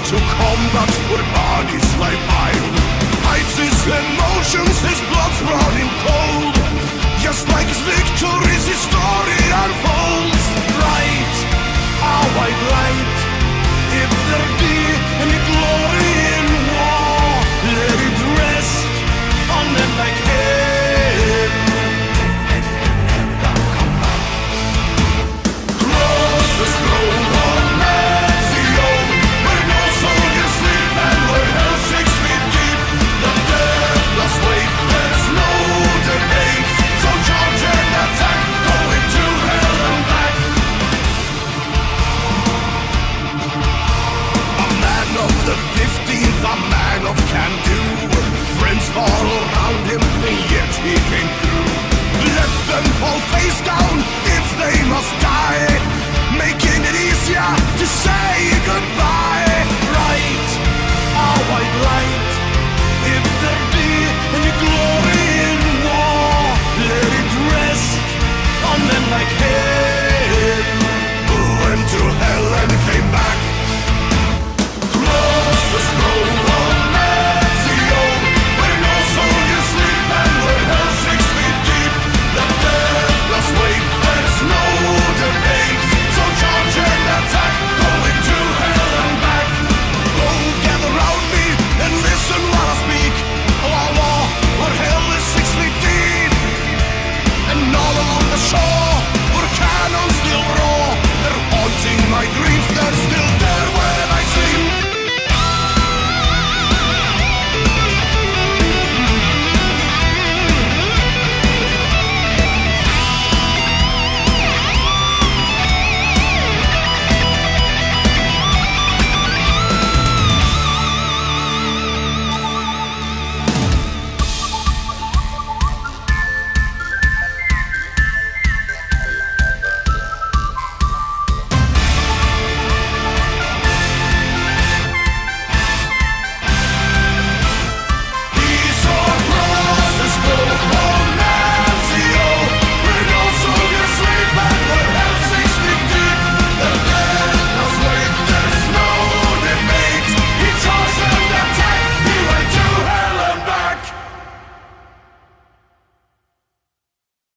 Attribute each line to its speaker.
Speaker 1: to combat where bodies lie piled. Hides his emotions, his blood's running cold. Just like his victories, his story unfolds. Light, our white light. If there be any glory in war, let it rest on men like him. Cross the throne of Nazion, where no soldiers sleep and where hell 6 feet deep. The deathless weight, there's no debate. So charge and attack, going to hell and back. A man of the 15th, a man of can-do. Friends fall around him, and yet he came through. Let them fall face down if they must die, making it easier to say goodbye.